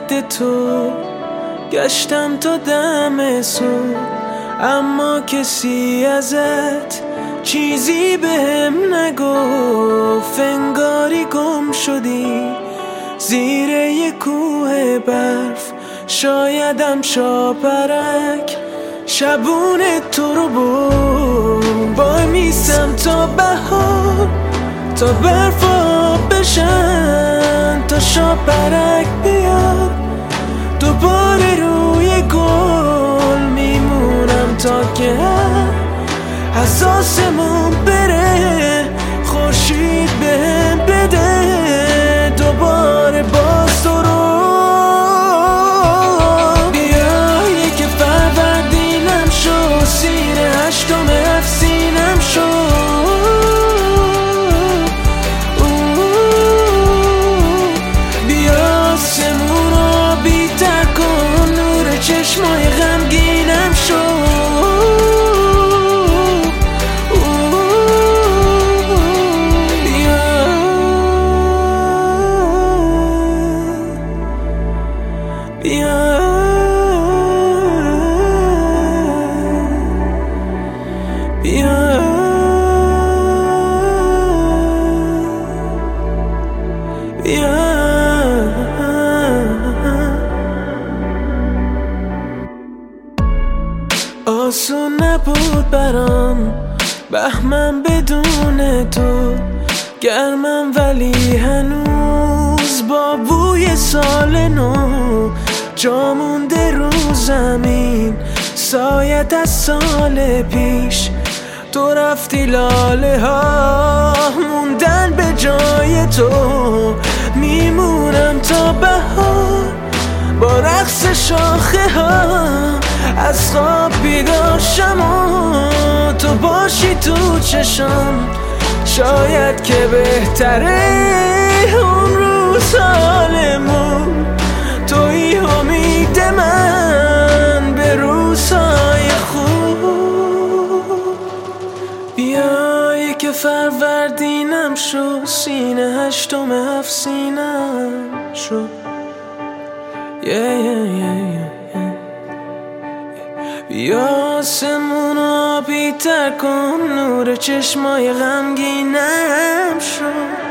رد تو گشتم تا دم صبح، اما کسی ازت چیزی بهم نگفت. انگاری گم شدی زیر یه کوه برف، شایدم شاپرک شبون تو رو برد. وای میسم تا بهار، تا برفا بشن، تا شاپرک بیاد دوباره روی گل. میمونم تا که از آسمون بره خورشید بهم بده دوباره باز تو رو. بیا یکی فروردینم شو، سیر هشتم افسینم شو. بیا آسمون رو بی‌تر کن، نور چشمای غمگینم شو. بیا بیا بیا. آسون نبود برام بهمن بدون تو، گرمم ولی هنوز با بوی سال نو. جا مونده رو زمین سایت از سال پیش، تو رفتی لاله ها موندن به جای تو. میمونم تا بهار با رقص شاخه ها، از خواب بیدار شم و تو باشی تو چشم. شاید که بهتره اون روز حالمون، توی امید من به روزهای خوب. بیا یک فروردینم شو، سینه هشتم افسینم شو. بیا آسمون رو بی‌تر کن، نور چشمای غمگینم شو.